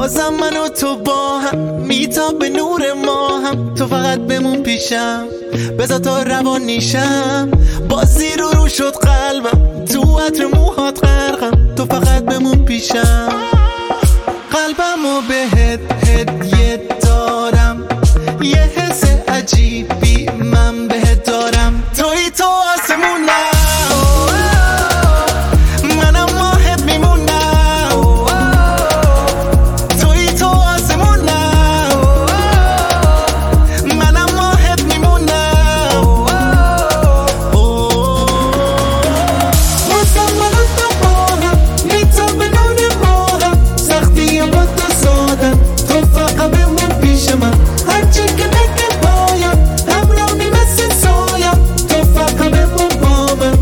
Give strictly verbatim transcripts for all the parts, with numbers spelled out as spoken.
بازم من و تو با هم میتاب به نور ما هم. تو فقط بمون پیشم بذار تا روان نیشم. بازی رو رو شد قلبم تو عطر موهات غرقم. تو فقط بمون پیشم. قلبم و بهت هدیه دارم. یه حس عجیبی من بهت دارم. توی تو آسمونم منم ماهت میمونم. توی تو آسمونم منم ماهت میمونم. واسم من و تو با هم میتاب به نور ما هم. سختی با تو سادم تو فقط بمون پیش من. هرچی که بگه بایم همراهی مثل سایم. تو فقط بمون با من.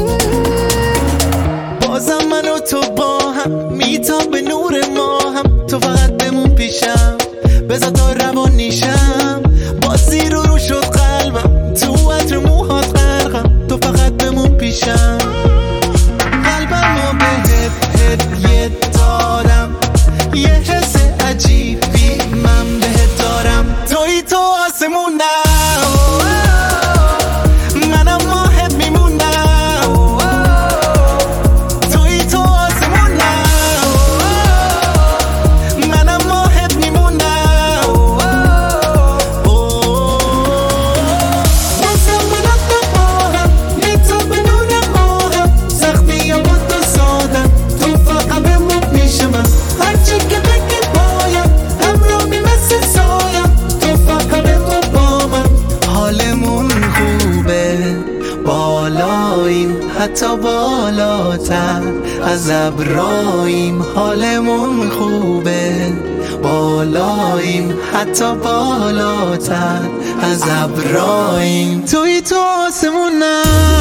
بازم من و تو با هم میتاب به نور ما هم. تو فقط بمون پیشم بذار تا روان نیشم. بازی رو رو شد قلبم تو عطر موهات غرقم. تو فقط بمون پیشم. قلبم و بهت هدیه دارم. یه حس عجیبی من بهت دارم. توی تو آسمونم منم ماهت میمونم. توی تو آسمونم منم ماهت میمونم. واسم من و تو با هم میتاب به نور ما هم. سختی با تو سادم تو فقط بمون پیش من. هرچی که بگی باید همراهی مثل سایم. تو فقط بمون با من. حالمون خوبه بالاییم حتی بالاتر از ابراییم. حالمون خوبه بالاییم حتی بالاتر از ابراییم. توی تو آسمونم